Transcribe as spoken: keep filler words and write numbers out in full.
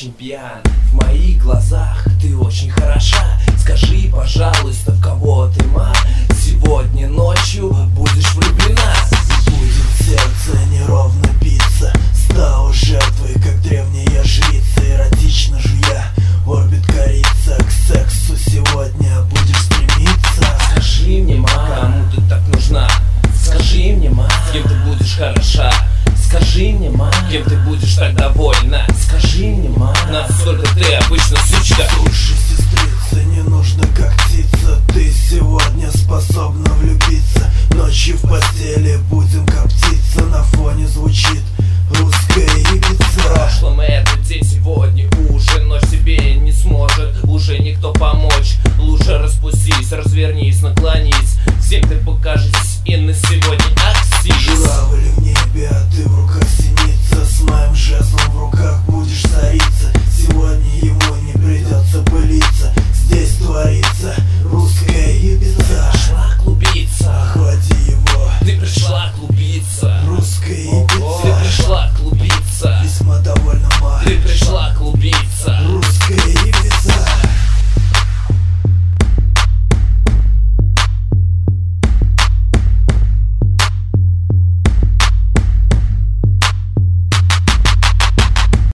очень пьян. В моих глазах ты очень хороша. Скажи, пожалуйста, в кого ты, ма? Сегодня ночью будешь влюблена. Будет сердце неровно биться, стала жертвой, как древняя жрица. Эротично жуя, орбит корица. К сексу сегодня будешь стремиться. Скажи мне, ма, кому ты так нужна? Скажи мне, ма, с кем ты будешь хороша? Скажи мне, ма, кем ты будешь так довольна? Скажи мне, ма, насколько ты обычно сучка. Слушай, сестрица, не нужно коптиться. Ты сегодня способна влюбиться. Ночью в постели будем коптиться. На фоне звучит русская Ибица. В прошлом этот день, сегодня уже ночь. Тебе не сможет уже никто помочь. Лучше распустись, развернись, наклонись. Всем ты покажись и на сегодня аксись. Журавль в небе, а ты в руках синица. С моим жезлом в руках будешь царица. Сегодня ему не придется пылиться. Здесь творится русская Ибица. Пришла клубиться, Охвати его. ты пришла клубиться.